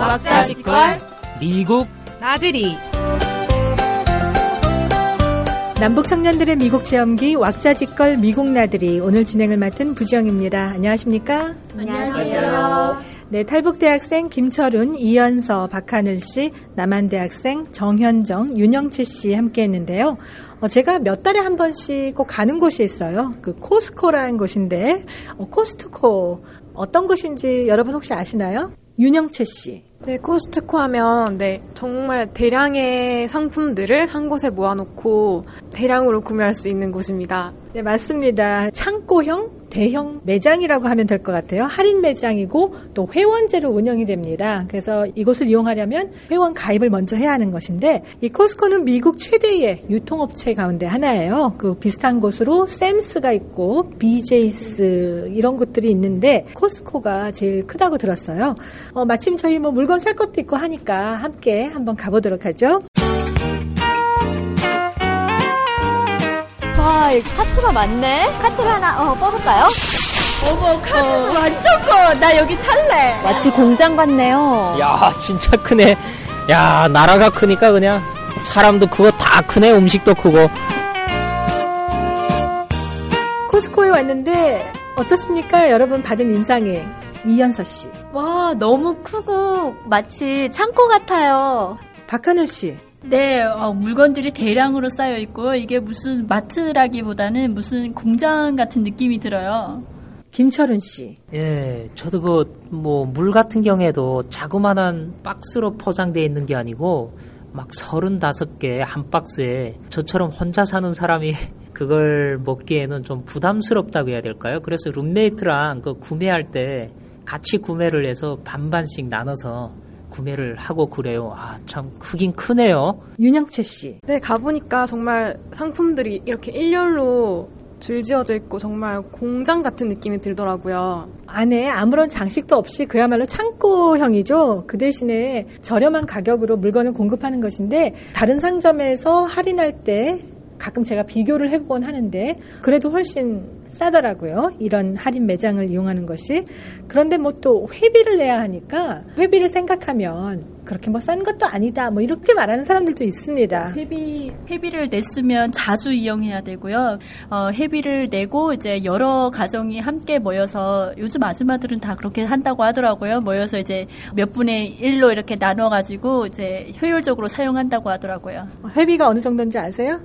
왁자지껄 미국 나들이. 남북 청년들의 미국 체험기 왁자지껄 미국 나들이, 오늘 진행을 맡은 부지영입니다. 안녕하십니까? 안녕하세요. 네, 탈북대학생 김철훈, 이연서, 박하늘씨, 남한대학생 정현정, 윤영채 씨 함께 했는데요. 제가 몇 달에 한 번씩 꼭 가는 곳이 있어요. 그 코스코라는 곳인데, 코스트코 어떤 곳인지 여러분 혹시 아시나요? 윤영채 씨. 네, 코스트코 하면 정말 대량의 상품들을 한 곳에 모아놓고 대량으로 구매할 수 있는 곳입니다. 네, 맞습니다. 창고형 대형 매장이라고 하면 될 것 같아요. 할인 매장이고 또 회원제로 운영이 됩니다. 그래서 이곳을 이용하려면 회원 가입을 먼저 해야 하는 것인데, 이 코스코는 미국 최대의 유통업체 가운데 하나예요. 그 비슷한 곳으로 샘스가 있고 BJ's 이런 곳들이 있는데 코스코가 제일 크다고 들었어요. 마침 저희 물건 살 것도 있고 하니까 함께 한번 가보도록 하죠. 와, 카트가 많네. 카트를 하나 뽑을까요? 어머, 카트도 완전 커. 나 여기 탈래. 마치 공장 같네요. 야, 진짜 크네. 야, 나라가 크니까 그냥 사람도 크고 다 크네. 음식도 크고. 코스코에 왔는데 어떻습니까? 여러분 받은 인상이. 이연서 씨. 와, 너무 크고 마치 창고 같아요. 박하늘 씨. 네, 물건들이 대량으로 쌓여 있고 이게 무슨 마트라기보다는 무슨 공장 같은 느낌이 들어요. 김철훈 씨. 예, 저도 물 같은 경우에도 자그마한 박스로 포장되어 있는 게 아니고 막 35개 한 박스에, 저처럼 혼자 사는 사람이 그걸 먹기에는 좀 부담스럽다고 해야 될까요? 그래서 룸메이트랑 구매할 때 같이 구매를 해서 반반씩 나눠서 구매를 하고 그래요. 아, 참 크긴 크네요. 윤영채 씨. 네, 가보니까 정말 상품들이 이렇게 일렬로 줄지어져 있고 정말 공장 같은 느낌이 들더라고요. 안에 아무런 장식도 없이 그야말로 창고형이죠. 그 대신에 저렴한 가격으로 물건을 공급하는 것인데, 다른 상점에서 할인할 때 가끔 제가 비교를 해보곤 하는데 그래도 훨씬 싸더라고요. 이런 할인 매장을 이용하는 것이. 그런데 또 회비를 내야 하니까, 회비를 생각하면 그렇게 싼 것도 아니다 이렇게 말하는 사람들도 있습니다. 회비를 냈으면 자주 이용해야 되고요. 회비를 내고 이제 여러 가정이 함께 모여서, 요즘 아줌마들은 다 그렇게 한다고 하더라고요. 모여서 이제 몇 분의 1로 이렇게 나눠가지고 이제 효율적으로 사용한다고 하더라고요. 회비가 어느 정도인지 아세요?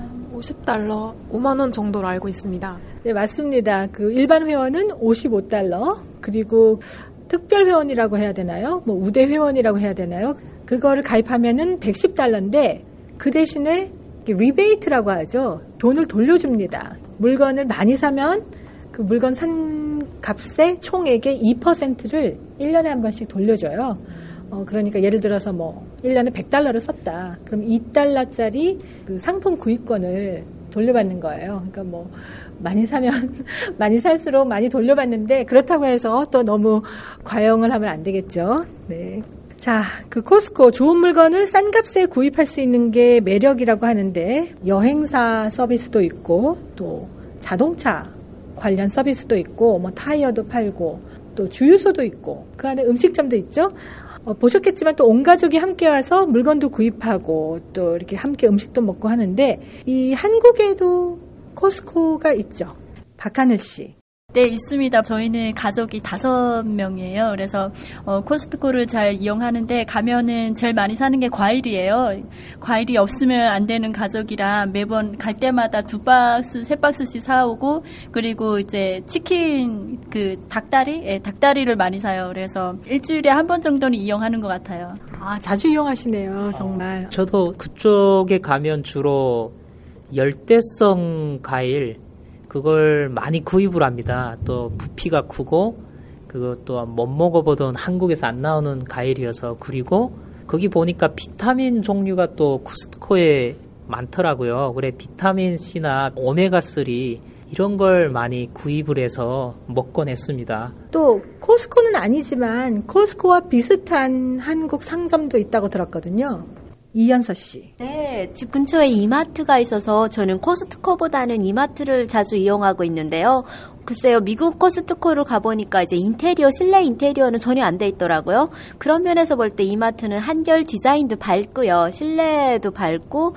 $50, 5만 원 정도로 알고 있습니다. 네, 맞습니다. 그 일반 회원은 $55, 그리고 특별 회원이라고 해야 되나요? 우대 회원이라고 해야 되나요? 그거를 가입하면은 $110인데, 그 대신에 리베이트라고 하죠. 돈을 돌려줍니다. 물건을 많이 사면 그 물건 산 값의 총액의 2%를 1년에 한 번씩 돌려줘요. 그러니까 예를 들어서 1년에 $100를 썼다. 그럼 $2짜리 그 상품 구입권을 돌려받는 거예요. 그러니까 많이 사면 많이 살수록 많이 돌려받는데, 그렇다고 해서 또 너무 과용을 하면 안 되겠죠. 네. 자, 그 코스코, 좋은 물건을 싼 값에 구입할 수 있는 게 매력이라고 하는데, 여행사 서비스도 있고 또 자동차 관련 서비스도 있고 타이어도 팔고 또 주유소도 있고 그 안에 음식점도 있죠. 보셨겠지만 또 온 가족이 함께 와서 물건도 구입하고 또 이렇게 함께 음식도 먹고 하는데, 이 한국에도 코스코가 있죠. 박하늘 씨. 네, 있습니다. 저희는 가족이 5명이에요. 그래서 코스트코를 잘 이용하는데, 가면은 제일 많이 사는 게 과일이에요. 과일이 없으면 안 되는 가족이라 매번 갈 때마다 2박스, 3박스씩 사오고, 그리고 이제 치킨, 닭다리를 많이 사요. 그래서 일주일에 한 번 정도는 이용하는 것 같아요. 아, 자주 이용하시네요, 정말. 저도 그쪽에 가면 주로 열대성 과일, 그걸 많이 구입을 합니다. 또 부피가 크고, 그것도 못 먹어보던 한국에서 안 나오는 과일이어서. 그리고 거기 보니까 비타민 종류가 또 코스트코에 많더라고요. 그래, 비타민C나 오메가3 이런 걸 많이 구입을 해서 먹곤 했습니다. 또 코스코는 아니지만 코스코와 비슷한 한국 상점도 있다고 들었거든요. 이연서 씨. 네, 집 근처에 이마트가 있어서 저는 코스트코보다는 이마트를 자주 이용하고 있는데요. 글쎄요, 미국 코스트코를 가보니까 이제 인테리어, 실내 인테리어는 전혀 안 돼 있더라고요. 그런 면에서 볼 때 이마트는 한결 디자인도 밝고요. 실내도 밝고,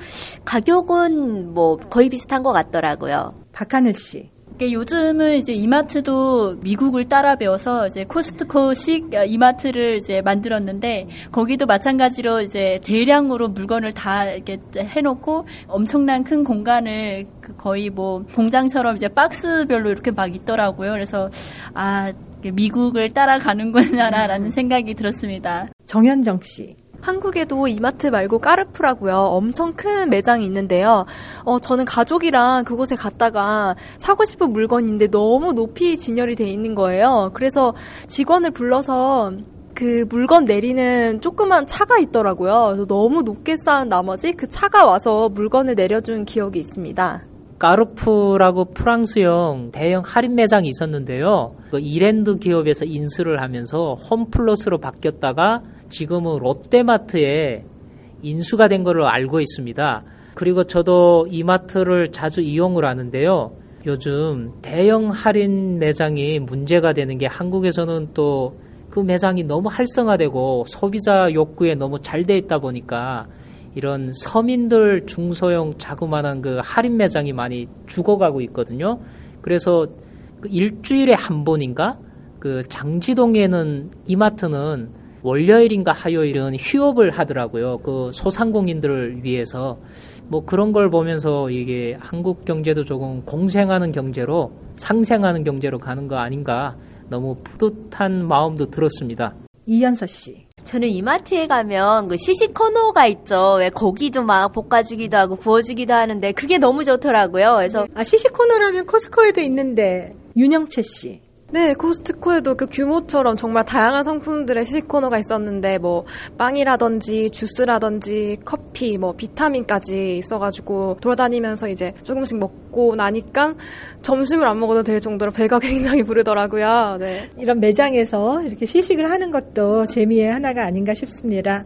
가격은 뭐 거의 비슷한 것 같더라고요. 박하늘 씨. 요즘은 이제 이마트도 미국을 따라 배워서 이제 코스트코식 이마트를 이제 만들었는데 거기도 마찬가지로 이제 대량으로 물건을 다 이렇게 해놓고 엄청난 큰 공간을 거의 뭐 공장처럼 이제 박스별로 이렇게 막 있더라고요. 그래서 미국을 따라가는구나라는 생각이 들었습니다. 정현정 씨. 한국에도 이마트 말고 까르푸라고요. 엄청 큰 매장이 있는데요. 저는 가족이랑 그곳에 갔다가 사고 싶은 물건인데 너무 높이 진열이 돼 있는 거예요. 그래서 직원을 불러서 그 물건 내리는 조그만 차가 있더라고요. 그래서 너무 높게 쌓은 나머지 그 차가 와서 물건을 내려준 기억이 있습니다. 까르푸라고 프랑스형 대형 할인 매장이 있었는데요. 그 이랜드 기업에서 인수를 하면서 홈플러스로 바뀌었다가 지금은 롯데마트에 인수가 된 걸로 알고 있습니다. 그리고 저도 이마트를 자주 이용을 하는데요. 요즘 대형 할인 매장이 문제가 되는 게 한국에서는 또 그 매장이 너무 활성화되고 소비자 욕구에 너무 잘 돼 있다 보니까 이런 서민들 중소형 자그마한 그 할인 매장이 많이 죽어가고 있거든요. 그래서 일주일에 한 번인가 그 장지동에는 이마트는 월요일인가 화요일은 휴업을 하더라고요. 그 소상공인들을 위해서 뭐 그런 걸 보면서 이게 한국 경제도 조금 공생하는 경제로 상생하는 경제로 가는 거 아닌가 너무 뿌듯한 마음도 들었습니다. 이연서 씨. 저는 이마트에 가면 그 시식 코너가 있죠. 왜 고기도 막 볶아주기도 하고 구워주기도 하는데 그게 너무 좋더라고요. 그래서 시식 코너라면 코스코에도 있는데. 윤영채 씨. 네, 코스트코에도 그 규모처럼 정말 다양한 상품들의 시식 코너가 있었는데 뭐 빵이라든지 주스라든지 커피, 뭐 비타민까지 있어가지고 돌아다니면서 이제 조금씩 먹고 나니까 점심을 안 먹어도 될 정도로 배가 굉장히 부르더라고요. 네. 이런 매장에서 이렇게 시식을 하는 것도 재미의 하나가 아닌가 싶습니다.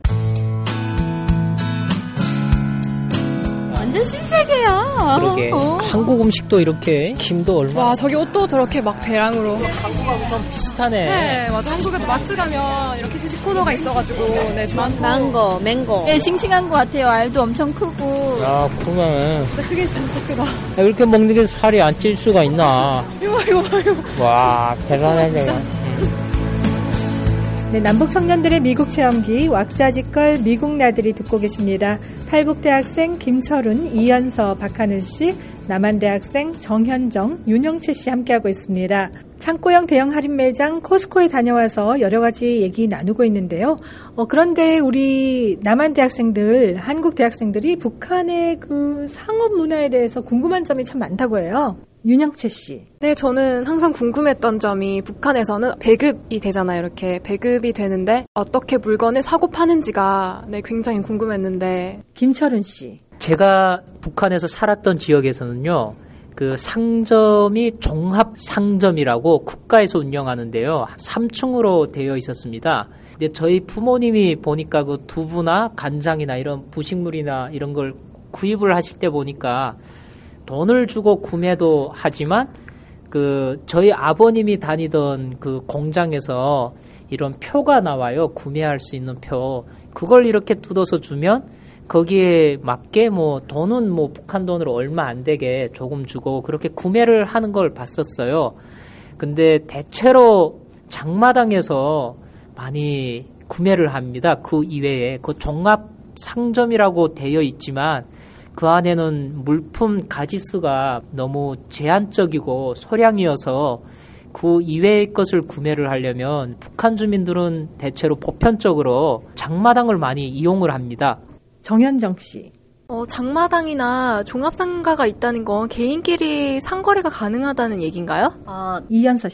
완전 신세계야. 그러게 한국 음식도 이렇게 김도 얼마나 와, 저기 옷도 저렇게 막 대량으로. 한국하고 좀 비슷하네. 네, 맞아. 한국에도 마트 가면 이렇게 시식 코너가 있어가지고, 네, 좋고. 맹고. 네, 싱싱한 것 같아요. 알도 엄청 크고. 야, 그러면 근데 그게 진짜 크다. 이렇게 먹는 게 살이 안 찔 수가 있나? 이거. 와, 대단해 내가. 네, 남북 청년들의 미국 체험기 왁자지껄 미국 나들이 듣고 계십니다. 탈북대학생 김철훈, 이연서, 박하늘 씨, 남한대학생 정현정, 윤영채 씨 함께하고 있습니다. 창고형 대형 할인 매장 코스코에 다녀와서 여러 가지 얘기 나누고 있는데요. 그런데 우리 남한대학생들, 한국 대학생들이 북한의 그 상업 문화에 대해서 궁금한 점이 참 많다고 해요. 윤영채 씨. 네, 저는 항상 궁금했던 점이 북한에서는 배급이 되잖아요. 이렇게 배급이 되는데 어떻게 물건을 사고 파는지가 굉장히 궁금했는데. 김철훈 씨. 제가 북한에서 살았던 지역에서는요. 그 상점이 종합 상점이라고 국가에서 운영하는데요. 3층으로 되어 있었습니다. 근데 저희 부모님이 보니까 그 두부나 간장이나 이런 부식물이나 이런 걸 구입을 하실 때 보니까 돈을 주고 구매도 하지만 그 저희 아버님이 다니던 그 공장에서 이런 표가 나와요. 구매할 수 있는 표. 그걸 이렇게 뜯어서 주면 거기에 맞게 뭐 돈은 뭐 북한 돈으로 얼마 안 되게 조금 주고 그렇게 구매를 하는 걸 봤었어요. 근데 대체로 장마당에서 많이 구매를 합니다. 그 이외에 그 종합 상점이라고 되어 있지만 그 안에는 물품 가짓수가 너무 제한적이고 소량이어서 그 이외의 것을 구매를 하려면 북한 주민들은 대체로 보편적으로 장마당을 많이 이용을 합니다. 정현정 씨. 장마당이나 종합상가가 있다는 건 개인끼리 상거래가 가능하다는 얘기인가요? 이연서 씨.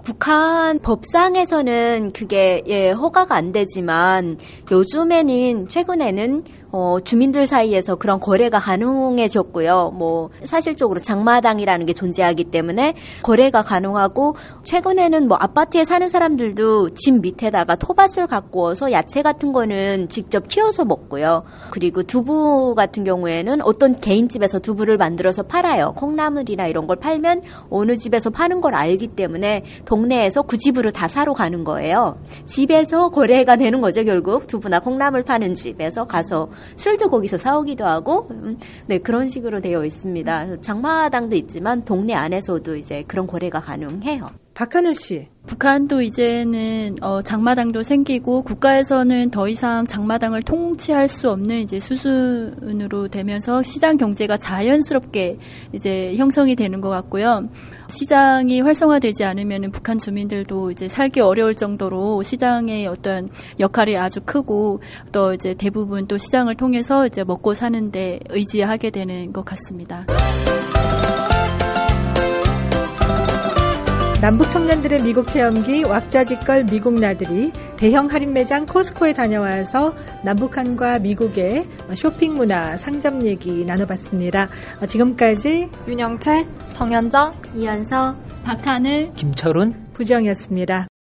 북한 법상에서는 그게 허가가 안 되지만 요즘에는 최근에는 주민들 사이에서 그런 거래가 가능해졌고요. 뭐 사실적으로 장마당이라는 게 존재하기 때문에 거래가 가능하고 최근에는 뭐 아파트에 사는 사람들도 집 밑에다가 토밭을 가꾸어서 야채 같은 거는 직접 키워서 먹고요. 그리고 두부 같은 경우에는 어떤 개인 집에서 두부를 만들어서 팔아요. 콩나물이나 이런 걸 팔면 어느 집에서 파는 걸 알기 때문에 동네에서 그 집으로 다 사러 가는 거예요. 집에서 거래가 되는 거죠. 결국 두부나 콩나물 파는 집에서 가서 술도 거기서 사오기도 하고, 네, 그런 식으로 되어 있습니다. 장마당도 있지만 동네 안에서도 이제 그런 거래가 가능해요. 박하늘 씨. 북한도 이제는 장마당도 생기고 국가에서는 더 이상 장마당을 통치할 수 없는 이제 수준으로 되면서 시장 경제가 자연스럽게 이제 형성이 되는 것 같고요. 시장이 활성화되지 않으면은 북한 주민들도 이제 살기 어려울 정도로 시장의 어떤 역할이 아주 크고 또 이제 대부분 또 시장을 통해서 이제 먹고 사는데 의지하게 되는 것 같습니다. 남북 청년들의 미국 체험기 왁자지껄 미국 나들이 대형 할인 매장 코스코에 다녀와서 남북한과 미국의 쇼핑 문화, 상점 얘기 나눠봤습니다. 지금까지 윤영채, 정현정, 이현서, 박하늘, 김철훈, 부정이었습니다.